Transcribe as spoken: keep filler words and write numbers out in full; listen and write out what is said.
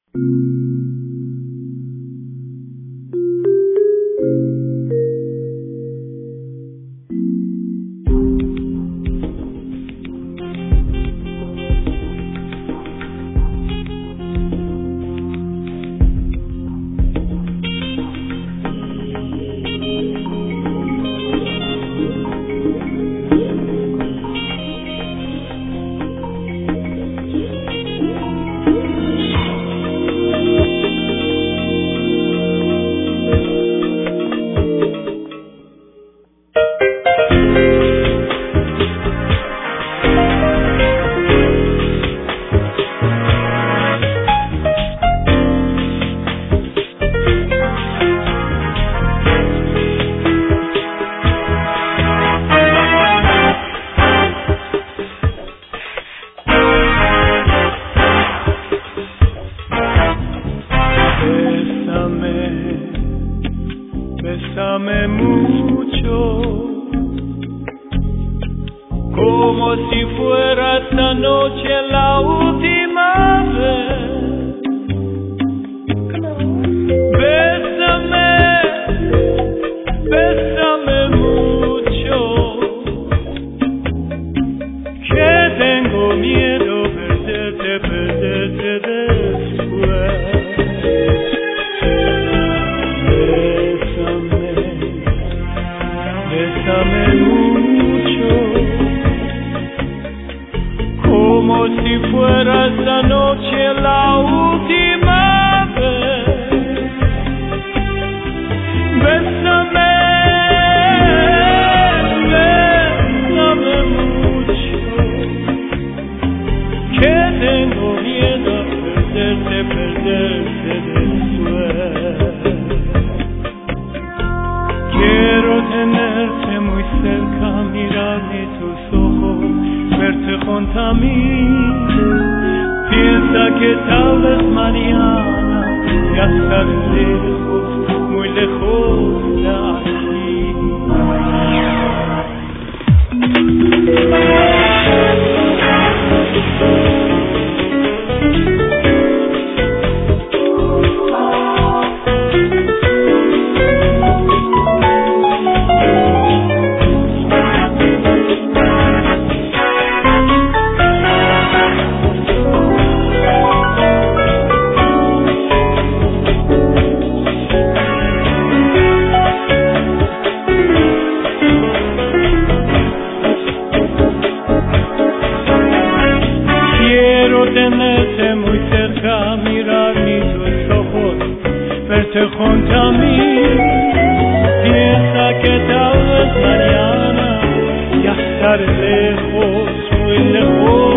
Bésame mucho, como si fuera esta noche la última vez. Bésame, bésame mucho, que tengo miedo perderte, perderte después. Bésame mucho, como si fuera esta noche la última vez. Bésame, bésame mucho, que tengo miedo a perderte, perderte después. Quiero tenerte muy cerca, mirarme tus ojos, verte junto a mí. Piensa que tal vez mañana ya estaré lejos, muy lejos de aquí. Tenerte muy cerca, mirar mis tus ojos, verte junto a mí. Piensa que tal vez mañana ya estaré lejos, muy lejos.